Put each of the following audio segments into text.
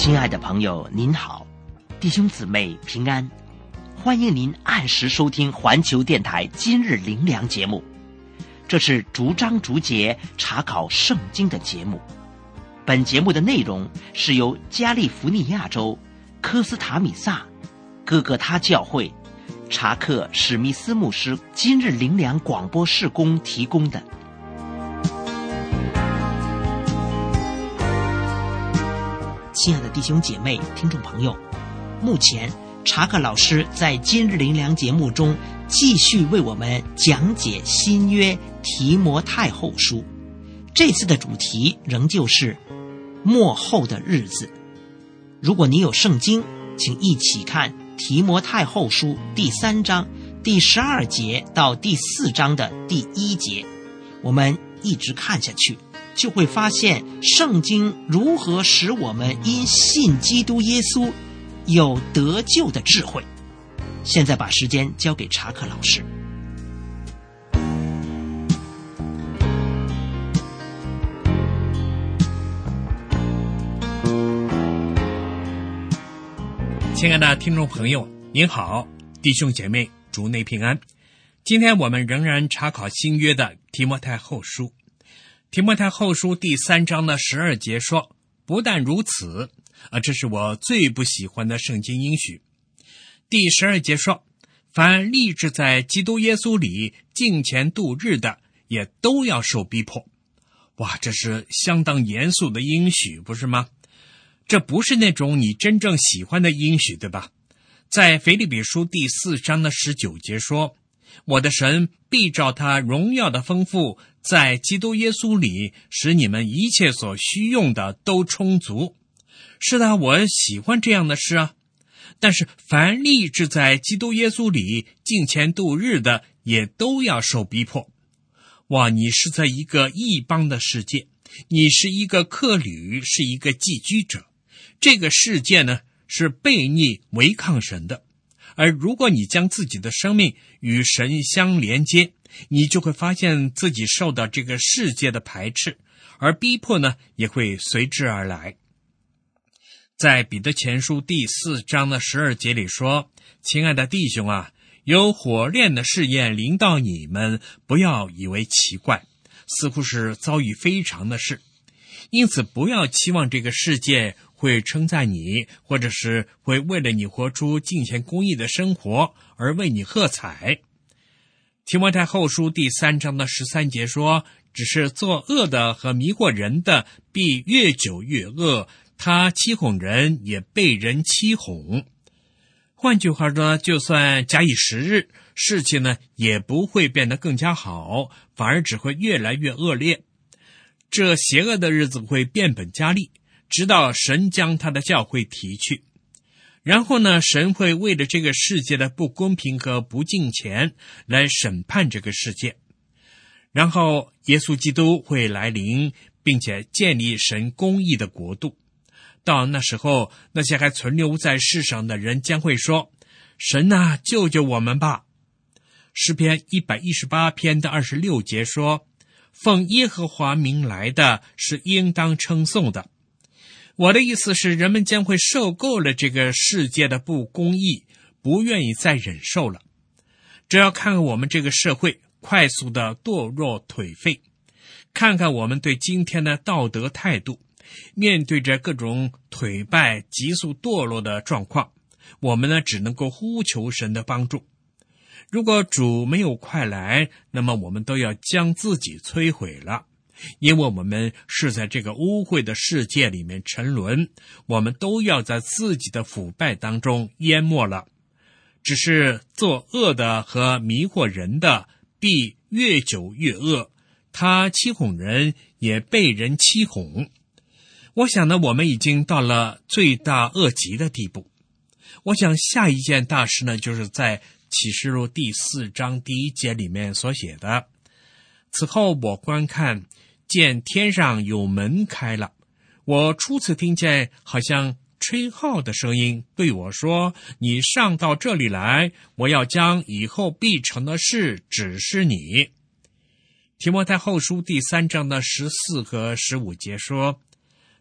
亲爱的朋友您好，弟兄姊妹平安，欢迎您按时收听环球电台今日灵粮节目。这是逐章逐节查考圣经的节目。本节目的内容是由加利福尼亚州科斯塔米萨哥哥他教会查克史密斯牧师今日灵粮广播事工提供的。亲爱的弟兄姐妹听众朋友，目前查克老师在今日灵粮节目中继续为我们讲解新约提摩太后书，这次的主题仍旧是末后的日子。如果你有圣经，请一起看提摩太后书第3章第12节到第4章的第1节，我们一直看下去，就会发现圣经如何使我们因信基督耶稣有得救的智慧。现在把时间交给查克老师。 亲爱的听众朋友您好，弟兄姐妹主内平安。今天我们仍然查考新约的提摩太后书。提摩太后书第3章的12节说，不但如此，这是我最不喜欢的圣经应许。第12节说，凡立志在基督耶稣里敬虔度日的，也都要受逼迫。哇，这是相当严肃的应许，不是吗？这不是那种你真正喜欢的应许，对吧？在腓立比书第4章的19节说，我的神必照他荣耀的丰富，在基督耶稣里使你们一切所需用的都充足。是的，我喜欢这样的事啊。但是凡立志在基督耶稣里敬虔度日的，也都要受逼迫。哇，你是在一个异邦的世界，你是一个客旅，是一个寄居者。这个世界呢，是悖逆违抗神的。而如果你将自己的生命与神相连接，你就会发现自己受到这个世界的排斥，而逼迫呢，也会随之而来。在彼得前书第4章的12节里说，亲爱的弟兄啊，有火炼的试验临到你们，不要以为奇怪，似乎是遭遇非常的事。因此不要期望这个世界会称赞你，或者是会为了你活出敬虔公义的生活而为你喝彩。提摩太后书第3章的13节说，只是作恶的和迷惑人的，必越久越恶，他欺哄人，也被人欺哄。换句话说，就算假以时日，事情呢也不会变得更加好，反而只会越来越恶劣。这邪恶的日子会变本加厉，直到神将他的教会提去。然后呢，神会为了这个世界的不公平和不敬虔来审判这个世界。然后耶稣基督会来临，并且建立神公义的国度。到那时候，那些还存留在世上的人将会说，神啊，救救我们吧。诗篇118篇的26节说，奉耶和华名来的是应当称颂的。我的意思是，人们将会受够了这个世界的不公义，不愿意再忍受了。只要看看我们这个社会快速的堕落颓废，看看我们对今天的道德态度，面对着各种颓败急速堕落的状况，我们呢只能够呼求神的帮助。如果主没有快来，那么我们都要将自己摧毁了，因为我们是在这个污秽的世界里面沉沦，我们都要在自己的腐败当中淹没了。只是作恶的和迷惑人的，必越久越恶，他欺哄人，也被人欺哄。我想呢，我们已经到了罪大恶极的地步。我想下一件大事呢，就是在启示录第4章第1节里面所写的，此后我观看，见天上有门开了，我初次听见好像吹号的声音对我说，你上到这里来，我要将以后必成的事指示你。提摩太后书第3章的14和15节说，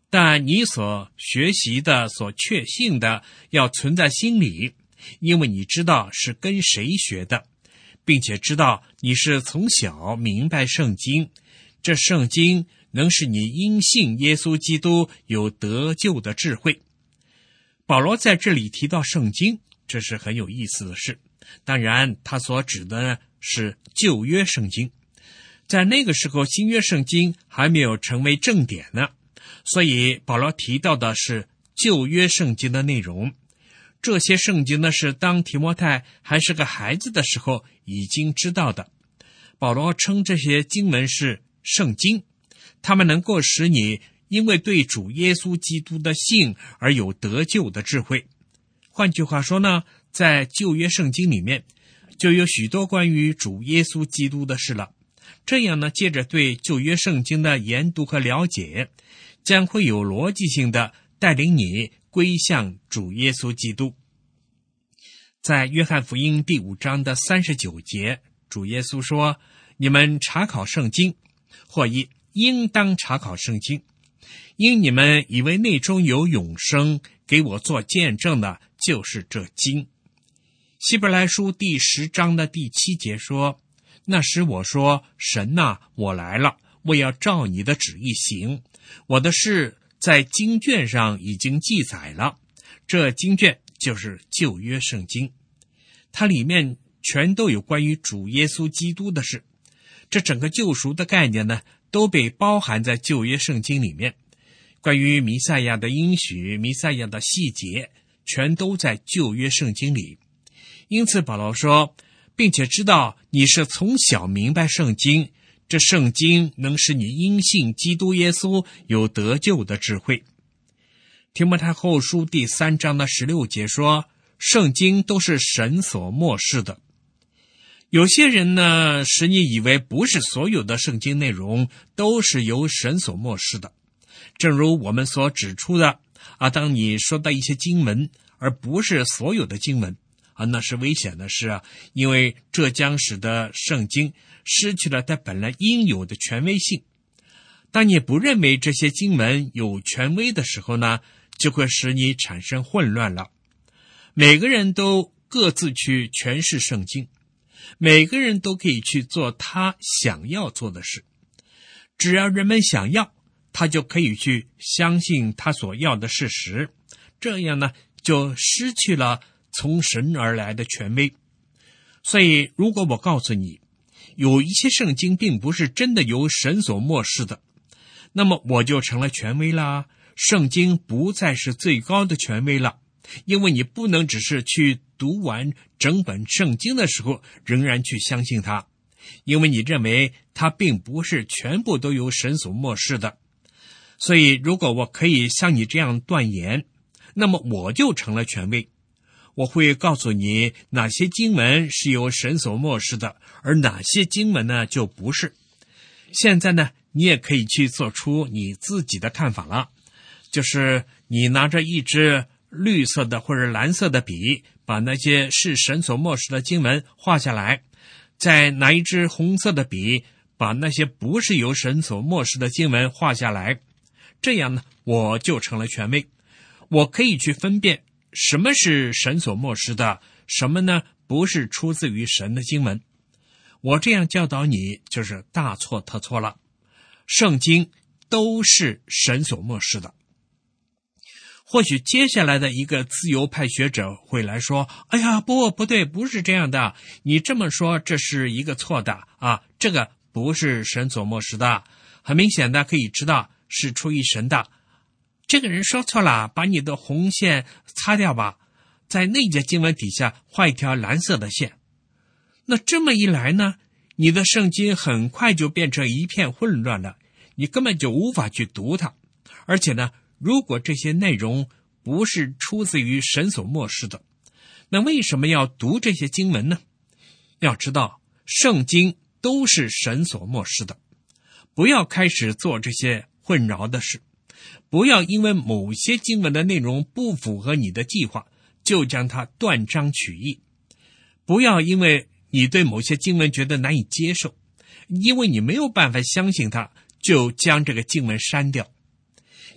但你所学习的、所确信的要存在心里，因为你知道是跟谁学的，并且知道你是从小明白圣经，这圣经能使你因信耶稣基督有得救的智慧。保罗在这里提到圣经，这是很有意思的事。当然他所指的是旧约圣经，在那个时候新约圣经还没有成为正典呢，所以保罗提到的是旧约圣经的内容。这些圣经呢，是当提摩太还是个孩子的时候已经知道的。保罗称这些经文是圣经，它们能够使你因为对主耶稣基督的信而有得救的智慧。换句话说呢，在旧约圣经里面就有许多关于主耶稣基督的事了。这样呢，借着对旧约圣经的研读和了解，将会有逻辑性的带领你归向主耶稣基督。在约翰福音第5章的39节，主耶稣说，你们查考圣经，或应当查考圣经，因你们以为内中有永生，给我做见证的就是这经。希伯来书第10章的第7节说，那时我说，神哪，我来了，我要照你的旨意行，我的事在经卷上已经记载了。这经卷就是旧约圣经，它里面全都有关于主耶稣基督的事。这整个救赎的概念呢，都被包含在旧约圣经里面。关于弥赛亚的应许、弥赛亚的细节，全都在旧约圣经里。因此保罗说，并且知道你是从小明白圣经，这圣经能使你因信基督耶稣有得救的智慧。提摩太后书第3章的16节说，圣经都是神所默示的。有些人呢，使你以为不是所有的圣经内容都是由神所默示的。正如我们所指出的当你说到一些经文，而不是所有的经文那是危险的事因为这将使得圣经失去了它本来应有的权威性。当你不认为这些经文有权威的时候呢，就会使你产生混乱了。每个人都各自去诠释圣经，每个人都可以去做他想要做的事。只要人们想要，他就可以去相信他所要的事实，这样呢，就失去了从神而来的权威。所以如果我告诉你，有一些圣经并不是真的由神所默示的，那么我就成了权威啦。圣经不再是最高的权威了，因为你不能只是去读完整本圣经的时候仍然去相信它，因为你认为它并不是全部都由神所默示的。所以如果我可以像你这样断言，那么我就成了权威。我会告诉你哪些经文是由神所默示的，而哪些经文呢就不是。现在呢，你也可以去做出你自己的看法了，就是你拿着一支绿色的或者蓝色的笔，把那些是神所默示的经文画下来，再拿一支红色的笔，把那些不是由神所默示的经文画下来。这样呢，我就成了权威。我可以去分辨什么是神所默示的，什么呢不是出自于神的经文。我这样教导你就是大错特错了。圣经都是神所默示的。或许接下来的一个自由派学者会来说，哎呀，不对，不是这样的，你这么说这是一个错的这个不是神所默示的，很明显的可以知道是出于神的。这个人说错了，把你的红线擦掉吧，在那节经文底下画一条蓝色的线。那这么一来呢，你的圣经很快就变成一片混乱了，你根本就无法去读它。而且呢，如果这些内容不是出自于神所默示的，那为什么要读这些经文呢？要知道，圣经都是神所默示的，不要开始做这些混淆的事，不要因为某些经文的内容不符合你的计划，就将它断章取义。不要因为你对某些经文觉得难以接受，因为你没有办法相信它，就将这个经文删掉。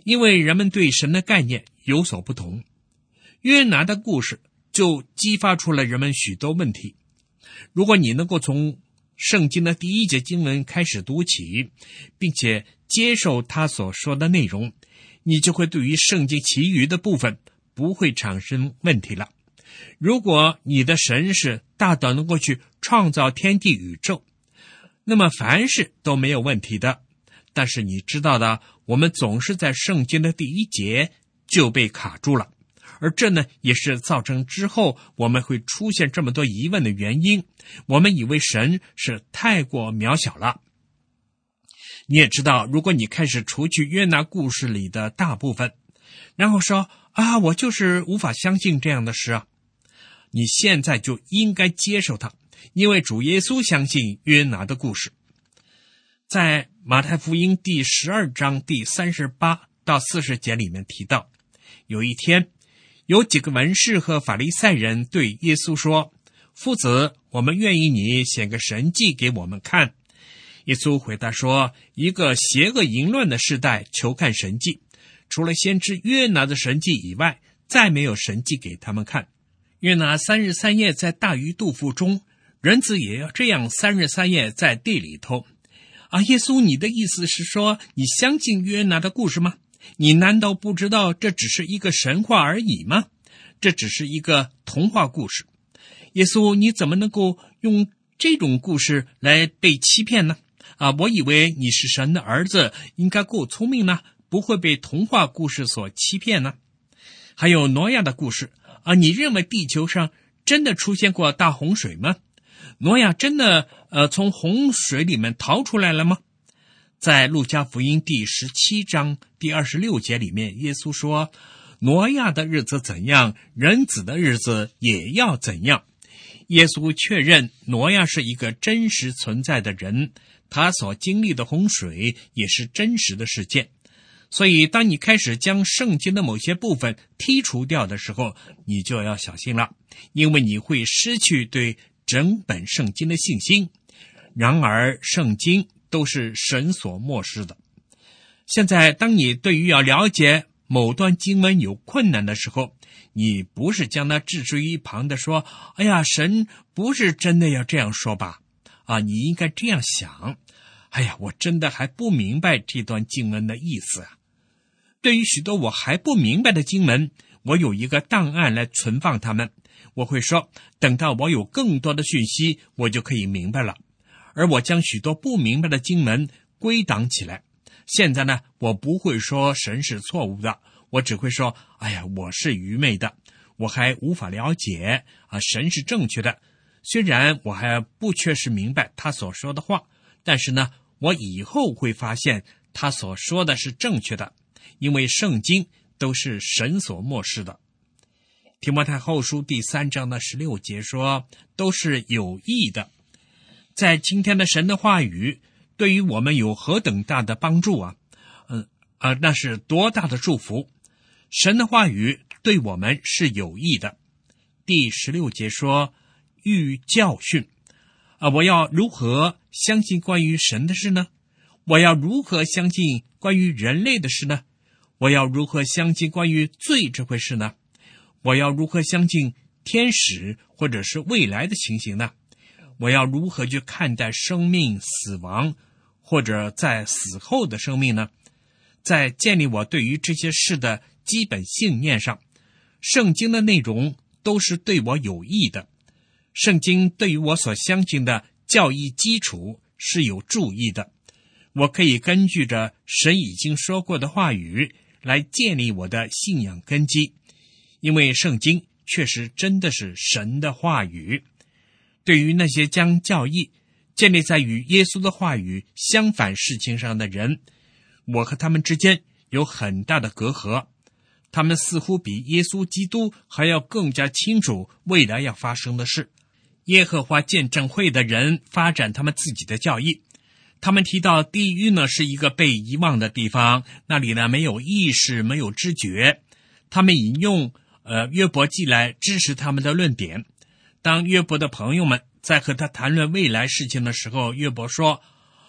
因为人们对神的概念有所不同。约拿的故事就激发出了人们许多问题。如果你能够从圣经的第一节经文开始读起，并且接受他所说的内容，你就会对于圣经其余的部分不会产生问题了。如果你的神是大到能够去创造天地宇宙，那么凡事都没有问题的。但是你知道的，我们总是在圣经的第一节就被卡住了，而这呢，也是造成之后我们会出现这么多疑问的原因。我们以为神是太过渺小了。你也知道，如果你开始除去约拿故事里的大部分，然后说我就是无法相信这样的事啊，你现在就应该接受它，因为主耶稣相信约拿的故事。在马太福音第12章第38到40节里面提到，有一天有几个文士和法利赛人对耶稣说，夫子，我们愿意你显个神迹给我们看。耶稣回答说，一个邪恶淫乱的世代求看神迹，除了先知约拿的神迹以外，再没有神迹给他们看。约拿3日3夜在大鱼肚腹中，人子也要这样3日3夜在地里头。耶稣，你的意思是说，你相信约拿的故事吗？你难道不知道这只是一个神话而已吗？这只是一个童话故事。耶稣，你怎么能够用这种故事来被欺骗呢？我以为你是神的儿子，应该够聪明呢，不会被童话故事所欺骗呢。还有挪亚的故事你认为地球上真的出现过大洪水吗？挪亚真的从洪水里面逃出来了吗？在路加福音第17章第26节里面，耶稣说，挪亚的日子怎样，人子的日子也要怎样。耶稣确认挪亚是一个真实存在的人，他所经历的洪水也是真实的事件。所以当你开始将圣经的某些部分剔除掉的时候，你就要小心了，因为你会失去对整本圣经的信心。然而圣经都是神所默示的。现在当你对于要了解某段经文有困难的时候，你不是将它置之于一旁的说，神不是真的要这样说吧？你应该这样想，我真的还不明白这段经文的意思啊。对于许多我还不明白的经文，我有一个档案来存放它们。我会说，等到我有更多的讯息，我就可以明白了。而我将许多不明白的经文归档起来。现在呢，我不会说神是错误的，我只会说，我是愚昧的，我还无法了解神是正确的。虽然我还不确实明白他所说的话，但是呢，我以后会发现他所说的是正确的，因为圣经都是神所默示的。提摩太后书第3章的16节说，都是有益的。在今天的神的话语对于我们有何等大的帮助啊！那是多大的祝福！神的话语对我们是有益的。第16节说，欲教训。我要如何相信关于神的事呢？我要如何相信关于人类的事呢？我要如何相信关于罪这回事呢？我要如何相信天使或者是未来的情形呢？我要如何去看待生命、死亡，或者在死后的生命呢？在建立我对于这些事的基本信念上，圣经的内容都是对我有益的。圣经对于我所相信的教义基础是有助益的。我可以根据着神已经说过的话语来建立我的信仰根基，因为圣经确实真的是神的话语。对于那些将教义建立在与耶稣的话语相反事情上的人，我和他们之间有很大的隔阂。他们似乎比耶稣基督还要更加清楚未来要发生的事。耶和华见证会的人发展他们自己的教义，他们提到地狱呢是一个被遗忘的地方，那里呢没有意识，没有知觉。他们引用约伯记来支持他们的论点。当约伯的朋友们在和他谈论未来事情的时候，约伯说，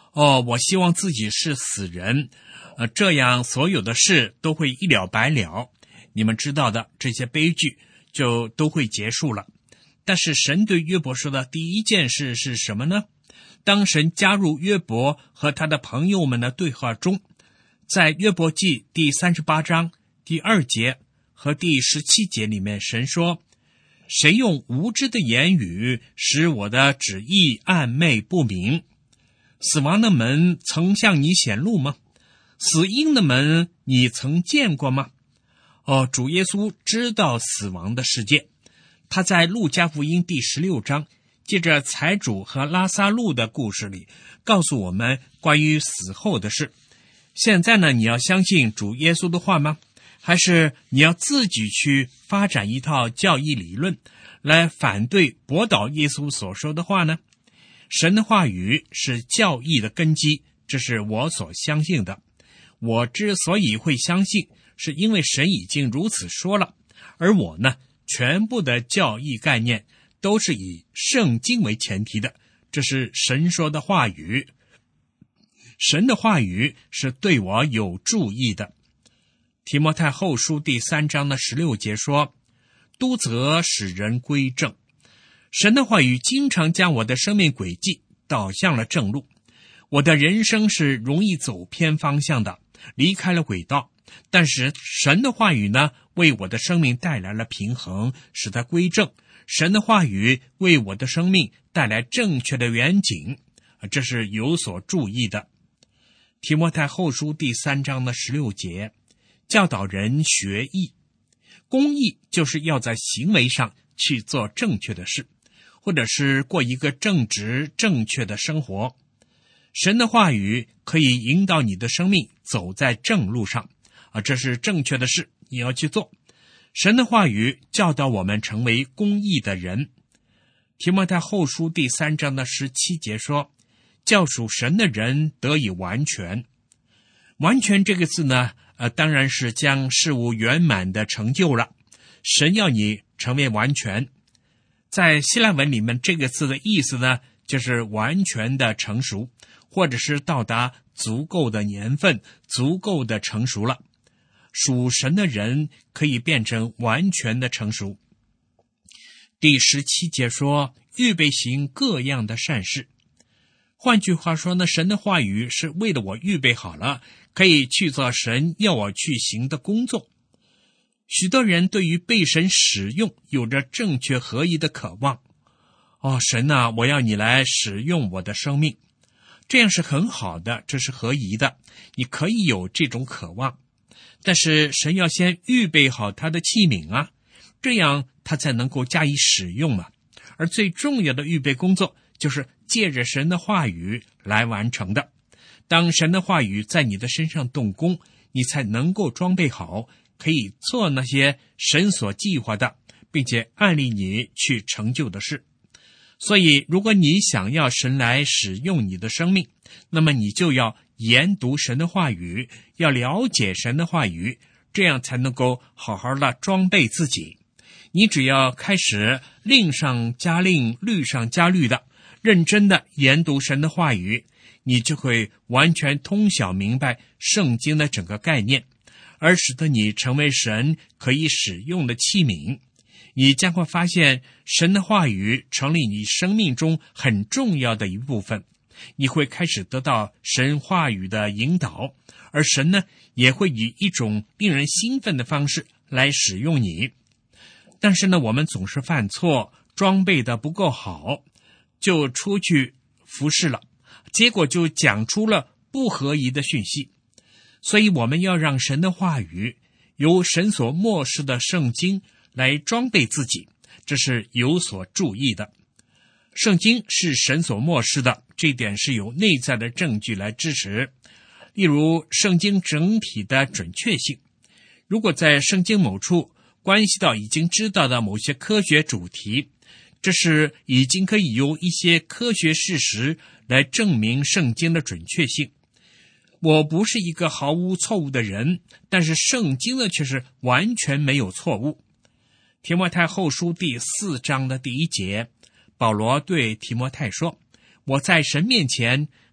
我希望自己是死人，这样所有的事都会一了百了，你们知道的，这些悲剧就都会结束了。但是神对约伯说的第一件事是什么呢？当神加入约伯和他的朋友们的对话中，在约伯记第38章第2节和第17节里面，神说，谁用无知的言语使我的旨意暗昧不明？死亡的门曾向你显露吗？死荫的门你曾见过吗？主耶稣知道死亡的世界，他在路加福音第16章借着财主和拉撒路的故事里告诉我们关于死后的事。现在呢，你要相信主耶稣的话吗？还是你要自己去发展一套教义理论来反对驳倒耶稣所说的话呢？神的话语是教义的根基，这是我所相信的。我之所以会相信，是因为神已经如此说了，而我呢，全部的教义概念都是以圣经为前提的，这是神说的话语。神的话语是对我有助益的。提摩太后书第3章的16节说，督责使人归正。神的话语经常将我的生命轨迹导向了正路。我的人生是容易走偏方向的，离开了轨道，但是神的话语呢，为我的生命带来了平衡，使它归正。神的话语为我的生命带来正确的远景，这是有所注意的。提摩太后书第3章的16节，教导人学义。公义就是要在行为上去做正确的事，或者是过一个正直正确的生活。神的话语可以引导你的生命走在正路上，这是正确的事，你要去做。神的话语教导我们成为公义的人。提摩太后书第3章的17节说，教属神的人得以完全。完全这个字呢，当然是将事物圆满的成就了。神要你成为完全。在希腊文里面，这个字的意思呢，就是完全的成熟，或者是到达足够的年份，足够的成熟了。属神的人可以变成完全的成熟。第17节说，预备行各样的善事。换句话说呢，神的话语是为了我预备好了，可以去做神要我去行的工作。许多人对于被神使用有着正确合一的渴望。神啊，我要你来使用我的生命。这样是很好的，这是合宜的，你可以有这种渴望。但是神要先预备好他的器皿啊，这样他才能够加以使用嘛。而最重要的预备工作就是借着神的话语来完成的。当神的话语在你的身上动工，你才能够装备好，可以做那些神所计划的，并且按立你去成就的事。所以如果你想要神来使用你的生命，那么你就要研读神的话语，要了解神的话语，这样才能够好好的装备自己。你只要开始令上加令，律上加律的认真的研读神的话语，你就会完全通晓明白圣经的整个概念，而使得你成为神可以使用的器皿。你将会发现神的话语成为你生命中很重要的一部分。你会开始得到神话语的引导，而神呢，也会以一种令人兴奋的方式来使用你。但是呢，我们总是犯错，装备的不够好，就出去服侍了，结果就讲出了不合宜的讯息。所以我们要让神的话语由神所默示的圣经来装备自己，这是有所注意的。圣经是神所默示的，这一点是有内在的证据来支持。例如圣经整体的准确性，如果在圣经某处关系到已经知道的某些科学主题，这是已经可以由一些科学事实来证明圣经的准确性。我不是一个毫无错误的人，但是圣经呢却是完全没有错误。提摩太后书第4章的第1节，保罗对提摩太说，我在神面前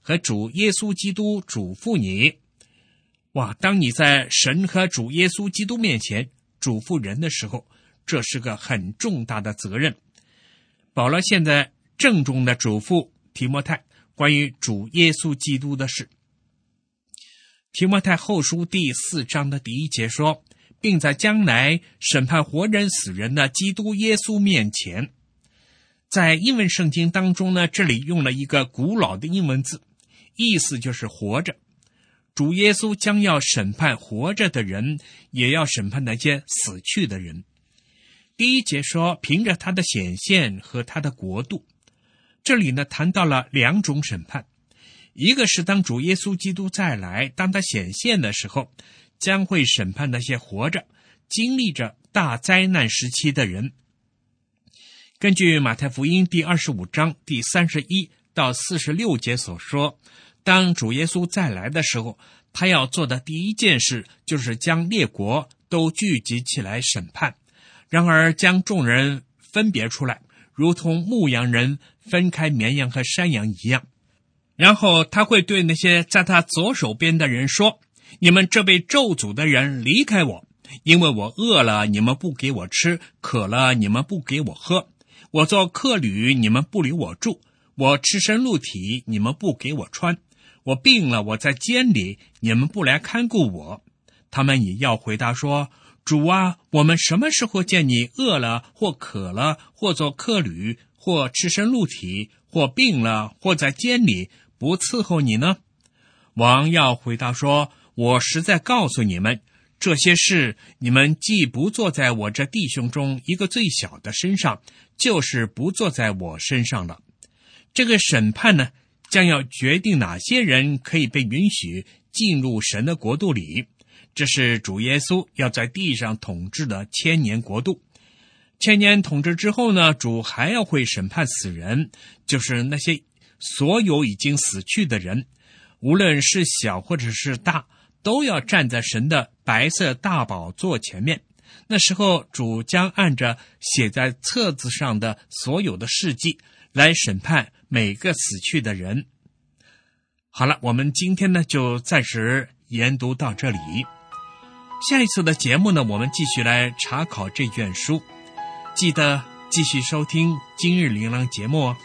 和主耶稣基督嘱咐你。哇，当你在神和主耶稣基督面前嘱咐人的时候，这是个很重大的责任。保罗现在郑重地嘱咐提摩太关于主耶稣基督的事。提摩太后书第4章的第1节说，并在将来审判活人死人的基督耶稣面前。在英文圣经当中呢，这里用了一个古老的英文字，意思就是活着。主耶稣将要审判活着的人，也要审判那些死去的人。第1节说，凭着他的显现和他的国度。这里呢，谈到了2种审判。一个是当主耶稣基督再来，当他显现的时候，将会审判那些活着经历着大灾难时期的人。根据马太福音第25章第31到46节所说，当主耶稣再来的时候，他要做的第一件事就是将列国都聚集起来审判，然而将众人分别出来，如同牧羊人分开绵羊和山羊一样。然后他会对那些在他左手边的人说，你们这被咒诅的人离开我，因为我饿了你们不给我吃，渴了你们不给我喝，我做客旅你们不留我住，我赤身露体你们不给我穿，我病了我在监里你们不来看顾我。他们也要回答说，主啊，我们什么时候见你饿了或渴了，或做客旅，或赤身露体，或病了，或在监里，不伺候你呢？王要回答说，我实在告诉你们，这些事你们既不做在我这弟兄中一个最小的身上，就是不做在我身上了。这个审判呢，将要决定哪些人可以被允许进入神的国度里。这是主耶稣要在地上统治的1000年国度。1000年统治之后呢，主还要会审判死人，就是那些所有已经死去的人，无论是小或者是大，都要站在神的白色大宝座前面。那时候主将按着写在册子上的所有的事迹来审判每个死去的人。好了，我们今天呢就暂时研读到这里。下一次的节目呢，我们继续来查考这卷书。记得继续收听今日灵粮节目哦。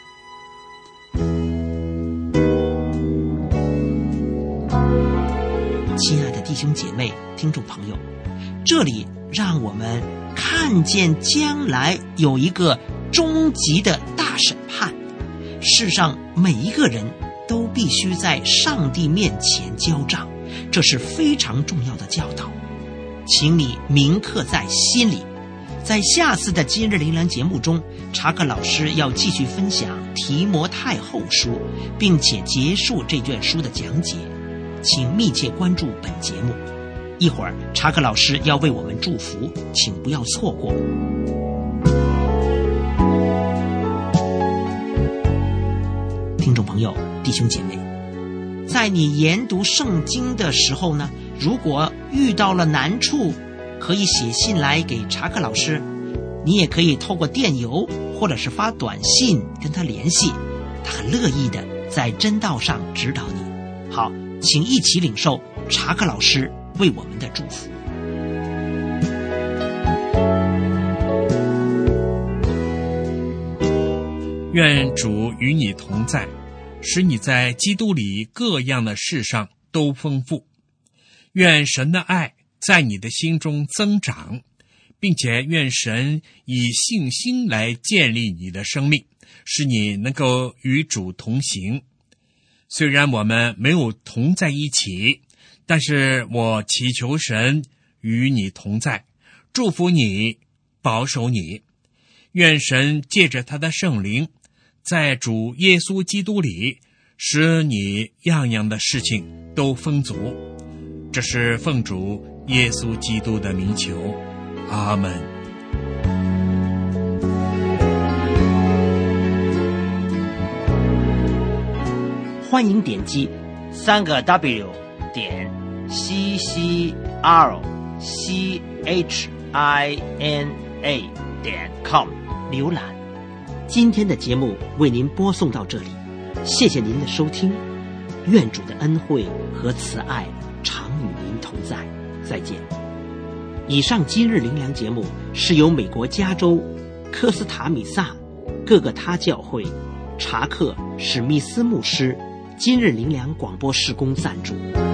亲爱的弟兄姐妹、听众朋友，这里让我们看见将来有一个终极的大审判，世上每一个人都必须在上帝面前交账，这是非常重要的教导，请你铭刻在心里。在下次的今日灵粮节目中，查克老师要继续分享提摩太后书，并且结束这卷书的讲解，请密切关注本节目。一会儿查克老师要为我们祝福，请不要错过。听众朋友、弟兄姐妹，在你研读圣经的时候呢，如果遇到了难处，可以写信来给查克老师，你也可以透过电邮或者是发短信跟他联系，他很乐意的在真道上指导你。好，请一起领受查克老师为我们的祝福。 愿主与你同在，使你在基督里各样的事上都丰富。愿神的爱在你的心中增长，并且愿神以信心来建立你的生命，使你能够与主同行。虽然我们没有同在一起，但是我祈求神与你同在，祝福你，保守你。愿神借着他的圣灵，在主耶稣基督里，使你样样的事情都丰足。这是奉主耶稣基督的名求，阿们。 欢迎点击3个W.CCRCHINA.com 浏览。今天的节目为您播送到这里，谢谢您的收听， 愿主的恩惠和慈爱常与您同在。再见。以上今日灵粮节目是由美国加州科斯塔米萨各个他教会查克史密斯牧师今日灵粮广播事工赞助。